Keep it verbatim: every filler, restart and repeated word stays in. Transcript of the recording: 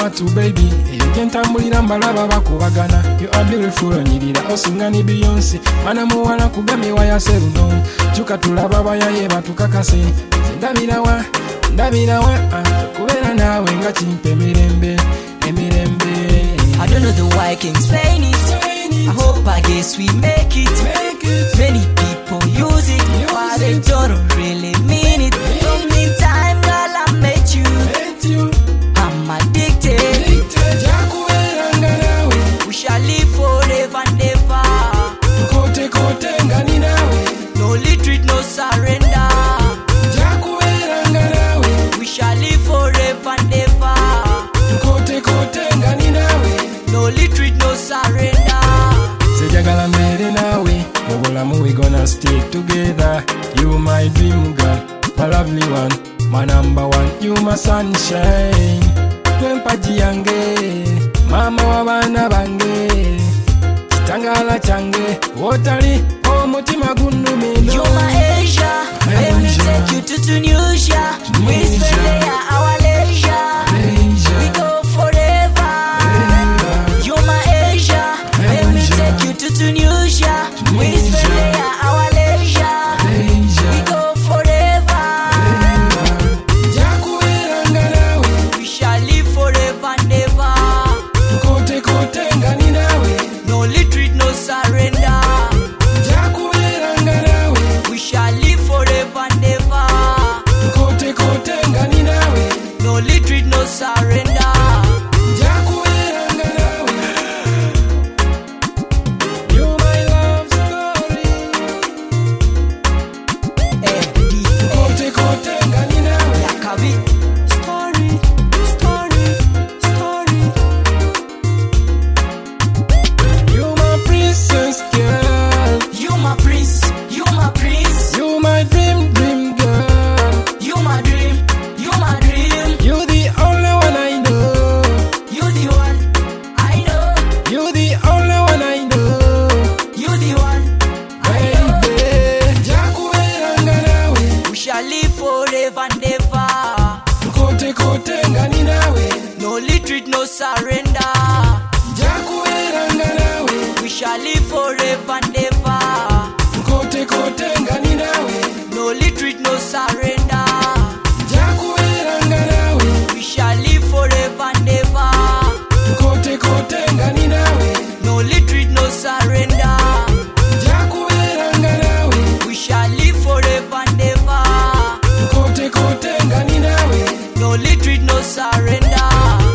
to baby. You can't tambulira mbalaba bakubagana. You are beautiful onyirira osinga ni Beyonce. Mana muwala kugami waya seruno. Chuka tulaba bayaye batukakase. Ndabirawa, ndabirawa, kubera nawe nga chimpe mirembe, emirembe. I don't know the way I can explain it. I hope I guess we make it. Many people use it, but they don't really mean it. From the time girl I met you, I'm addicted. We shall live forever and ever. No retreat, no surrender. We shall live forever and ever. No retreat, no surrender. Sejagala mbere nawe, mubulamu we gonna stay together. You my dream girl, my lovely one, my number one. You my sunshine. Twempaji yange, mama wabana bange. Chitangala change, wotali omutima gunumino. You my Asia, let me take you to Tunisia. We spend there our leisure. We go forever. You my Asia, let me take you to Tunisia. We spend there our leisure. We go forever. We shall live forever and ever. No retreat, no surrender. We shall live forever and ever. No retreat, no surrender. Forever and ever. No retreat, no surrender. We shall live forever and ever. No retreat, no surrender. We shall live forever and ever. No retreat, no surrender. We shall live forever and ever. No retreat, no surrender.